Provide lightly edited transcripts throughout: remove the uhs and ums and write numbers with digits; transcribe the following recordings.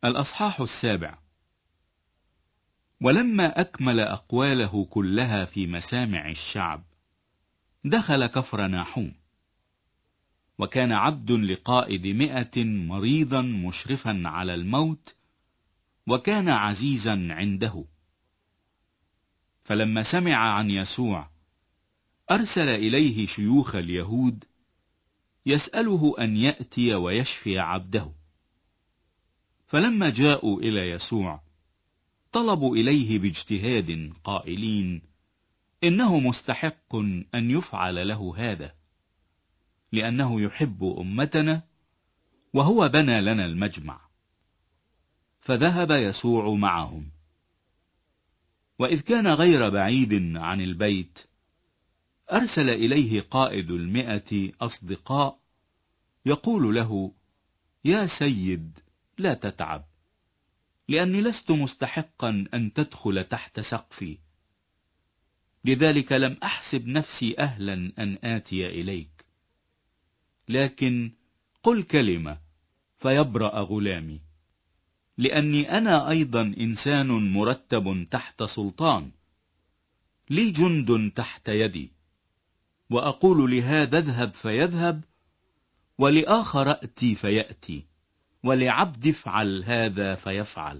الأصحاح 7. ولما أكمل أقواله كلها في مسامع الشعب دخل كفرناحوم، وكان عبد لقائد 100 مريضا مشرفا على الموت، وكان عزيزا عنده. فلما سمع عن يسوع أرسل إليه شيوخ اليهود يسأله أن يأتي ويشفي عبده. فلما جاءوا إلى يسوع طلبوا إليه باجتهاد قائلين: إنه مستحق أن يفعل له هذا، لأنه يحب أمتنا وهو بنى لنا المجمع. فذهب يسوع معهم. وإذ كان غير بعيد عن البيت أرسل إليه قائد 100 أصدقاء يقول له: يا سيد، لا تتعب، لأني لست مستحقا أن تدخل تحت سقفي، لذلك لم أحسب نفسي أهلا أن آتي إليك، لكن قل كلمة فيبرأ غلامي، لأني أنا أيضا إنسان مرتب تحت سلطان، لي جند تحت يدي، وأقول لهذا اذهب فيذهب، ولآخر أتي فيأتي، ولعبد افعل هذا فيفعل.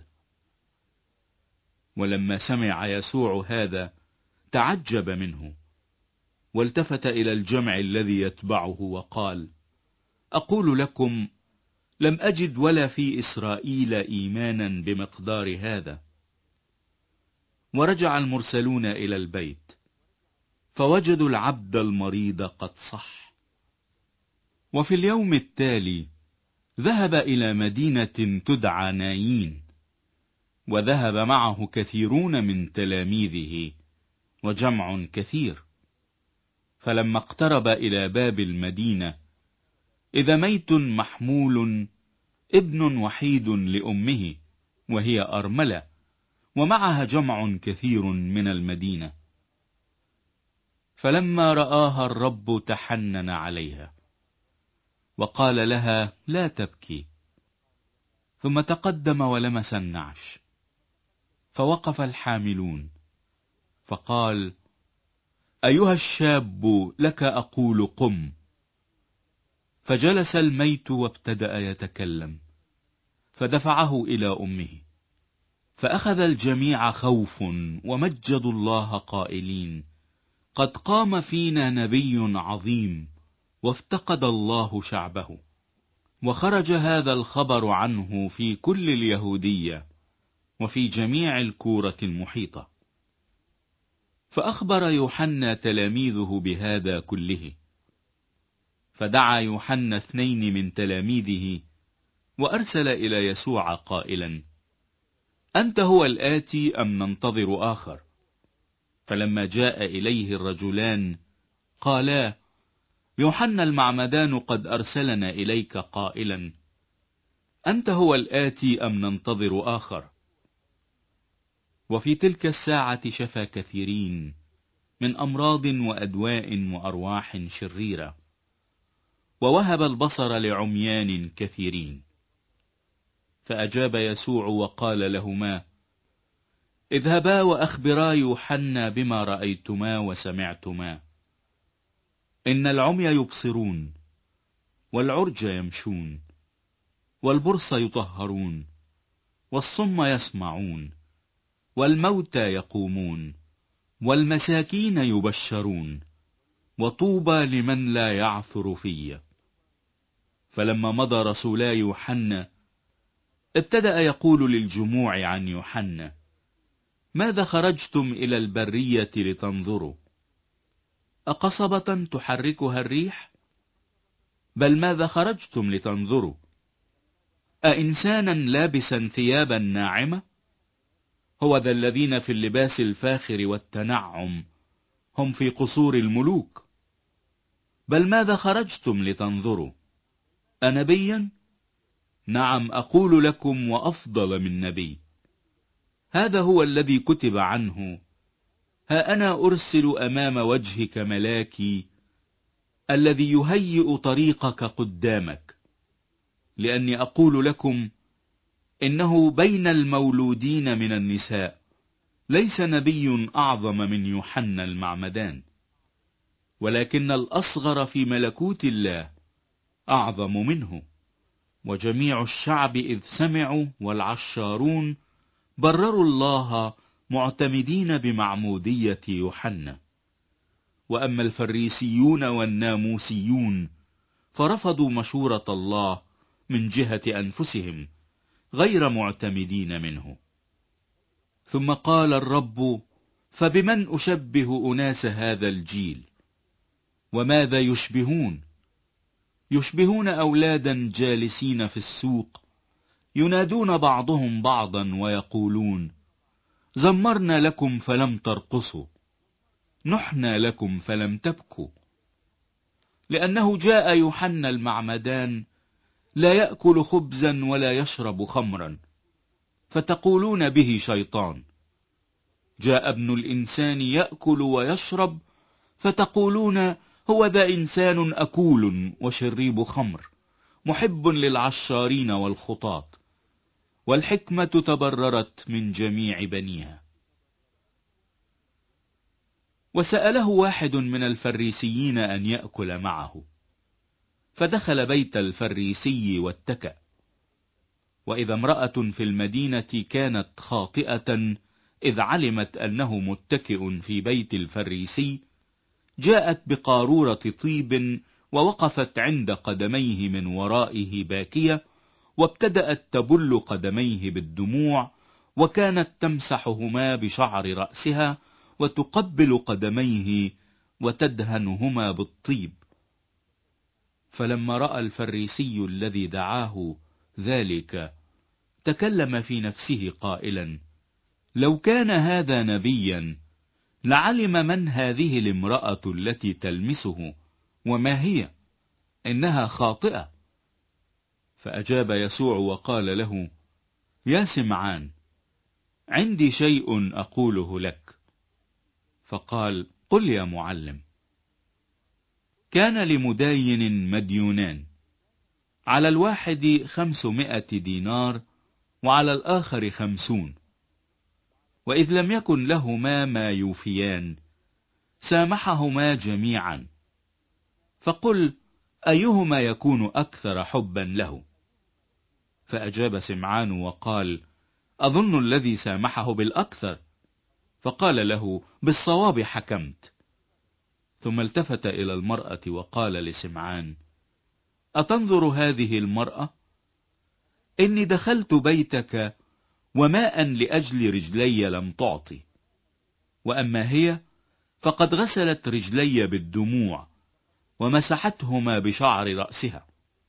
ولما سمع يسوع هذا تعجب منه، والتفت إلى الجمع الذي يتبعه وقال: أقول لكم، لم أجد ولا في إسرائيل إيمانا بمقدار هذا. ورجع المرسلون إلى البيت فوجدوا العبد المريض قد صح. وفي اليوم التالي ذهب إلى مدينة تدعى نايين، وذهب معه كثيرون من تلاميذه وجمع كثير. فلما اقترب إلى باب المدينة إذا ميت محمول، ابن وحيد لأمه، وهي أرملة، ومعها جمع كثير من المدينة. فلما رآها الرب تحنن عليها وقال لها: لا تبكي. ثم تقدم ولمس النعش، فوقف الحاملون، فقال: أيها الشاب، لك أقول قم. فجلس الميت وابتدأ يتكلم، فدفعه إلى أمه. فأخذ الجميع خوف ومجدوا الله قائلين: قد قام فينا نبي عظيم، وافتقد الله شعبه. وخرج هذا الخبر عنه في كل اليهودية وفي جميع الكورة المحيطة. فأخبر يوحنا تلاميذه بهذا كله. فدعا يوحنا 2 من تلاميذه وأرسل إلى يسوع قائلا: أنت هو الآتي أم ننتظر آخر؟ فلما جاء إليه الرجلان قالا: يوحنا المعمدان قد أرسلنا إليك قائلا: أنت هو الآتي أم ننتظر آخر؟ وفي تلك الساعة شفى كثيرين من أمراض وأدواء وأرواح شريرة، ووهب البصر لعميان كثيرين. فأجاب يسوع وقال لهما: اذهبا وأخبرا يوحنا بما رأيتما وسمعتما. إن العمي يبصرون، والعرج يمشون، والبرص يطهرون، والصم يسمعون، والموتى يقومون، والمساكين يبشرون، وطوبى لمن لا يعثر في. فلما مضى رسولا يوحنا ابتدأ يقول للجموع عن يوحنا: ماذا خرجتم إلى البرية لتنظروا؟ أقصبة تحركها الريح؟ بل ماذا خرجتم لتنظروا؟ أإنسانا لابسا ثيابا ناعمة؟ هو ذا الذين في اللباس الفاخر والتنعم هم في قصور الملوك. بل ماذا خرجتم لتنظروا؟ أنبيا؟ نعم أقول لكم، وأفضل من نبي. هذا هو الذي كتب عنه: ها أنا أرسل أمام وجهك ملاكي الذي يهيئ طريقك قدامك. لأني أقول لكم إنه بين المولودين من النساء ليس نبي أعظم من يوحنا المعمدان، ولكن الأصغر في ملكوت الله أعظم منه. وجميع الشعب إذ سمعوا والعشارون برروا الله معتمدين بمعمودية يوحنا. وأما الفريسيون والناموسيون فرفضوا مشورة الله من جهة أنفسهم غير معتمدين منه. ثم قال الرب: فبمن أشبه أناس هذا الجيل؟ وماذا يشبهون؟ يشبهون أولادا جالسين في السوق ينادون بعضهم بعضا ويقولون: زمرنا لكم فلم ترقصوا، نحنا لكم فلم تبكوا. لأنه جاء يوحنا المعمدان لا يأكل خبزا ولا يشرب خمرا، فتقولون به شيطان. جاء ابن الإنسان يأكل ويشرب، فتقولون هو ذا إنسان أكول وشريب خمر، محب للعشارين والخطاة. والحكمة تبررت من جميع بنيها. وسأله واحد من الفريسيين أن يأكل معه، فدخل بيت الفريسي واتكأ. وإذا امرأة في المدينة كانت خاطئة إذ علمت أنه متكئ في بيت الفريسي، جاءت بقارورة طيب ووقفت عند قدميه من ورائه باكية، وابتدأت تبل قدميه بالدموع، وكانت تمسحهما بشعر رأسها وتقبل قدميه وتدهنهما بالطيب. فلما رأى الفريسي الذي دعاه ذلك تكلم في نفسه قائلا: لو كان هذا نبيا لعلم من هذه الامرأة التي تلمسه وما هي، إنها خاطئة. فأجاب يسوع وقال له: يا سمعان، عندي شيء أقوله لك. فقال: قل يا معلم. كان لمداين مديونان، على الواحد 500 دينار وعلى الآخر 50. وإذ لم يكن لهما ما يوفيان سامحهما جميعا. فقل أيهما يكون أكثر حبا له؟ فأجاب سمعان وقال: أظن الذي سامحه بالأكثر. فقال له: بالصواب حكمت. ثم التفت إلى المرأة وقال لسمعان: أتنظر هذه المرأة؟ إني دخلت بيتك وماء لأجل رجلي لم تعطي، وأما هي فقد غسلت رجلي بالدموع ومسحتهما بشعر رأسها.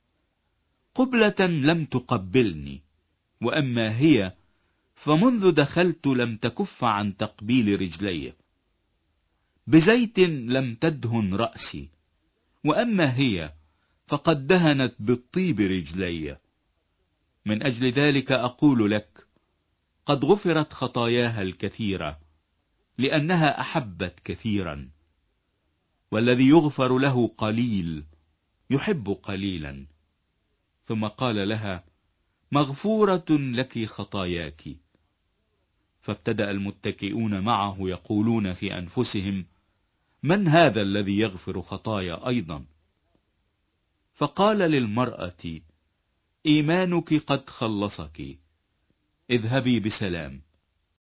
قبلة لم تقبلني، وأما هي فمنذ دخلت لم تكف عن تقبيل رجلي. بزيت لم تدهن رأسي، وأما هي فقد دهنت بالطيب رجلي. من أجل ذلك أقول لك: قد غفرت خطاياها الكثيرة، لأنها أحبت كثيرا. والذي يغفر له قليل يحب قليلا. ثم قال لها: مغفورة لك خطاياك. فابتدأ المتكئون معه يقولون في أنفسهم: من هذا الذي يغفر خطايا أيضا؟ فقال للمرأة: إيمانك قد خلصك، اذهبي بسلام.